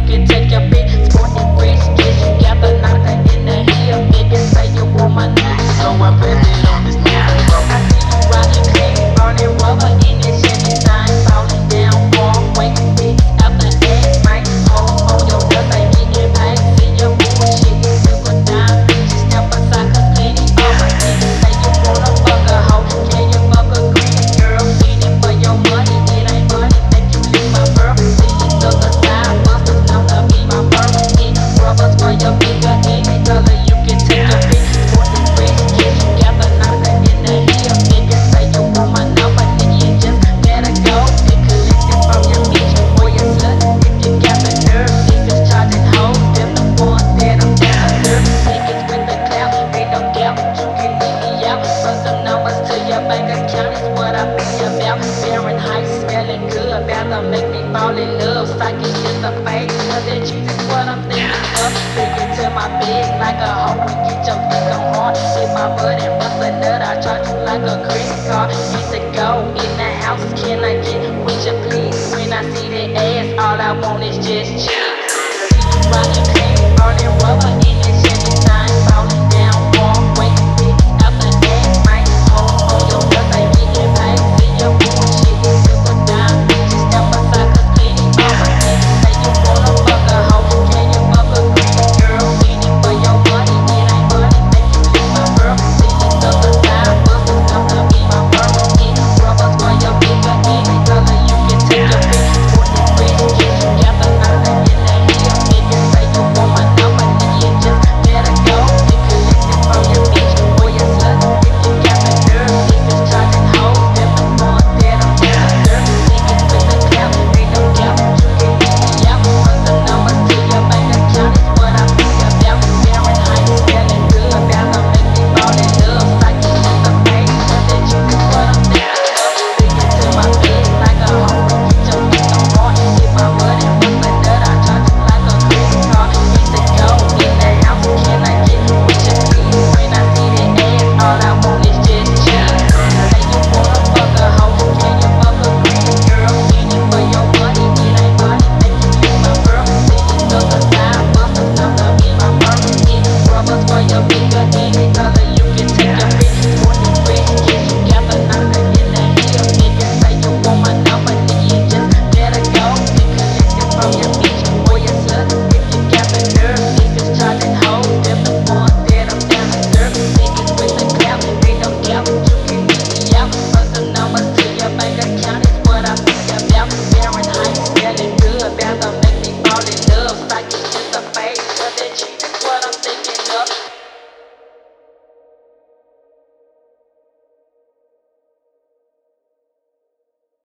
can take your pick. Sporting rich, get you got the knocker in the heel. Niggas say you want my number, so I bet it on this number. I see you riding clean, burning rubber in this Chevy thing, falling down far, waiting big after ass, might hold on your nuts, ain't getting paid. See your bullshit, you could die, bitch, step aside, cause plenty of my niggas say you wanna fuck a hoe. Can you fuck a greedy girl? Feeding for your money, it ain't money, make you leave my girl. See you took a side, busters known to be my permanent rubbers for your finger, any color you can take your pick. Sporting rich, get you got the knocker in the heel. Niggas say you want my number, nigga, you just better go. Get collected from your bitch or your slut. If you got the nerve, niggas charging hoes, them the ones that I'm down to serve. Niggas with the clout, ain't no doubt, you can leave me out. Put some numbers to your bank account, is what I be about. Fahrenheit smelling good, about to make me fall in love. Psychic is a fake, cause that cheese is what I'm thinking of. Bring it to my bed like a hoe and get your dick on hard. Hit my butt and bust a nut, I charge you like a credit card. Get to go in the house, can I get with you please? When I see that ass, all I want is just cheese. See you riding clean, burning rubber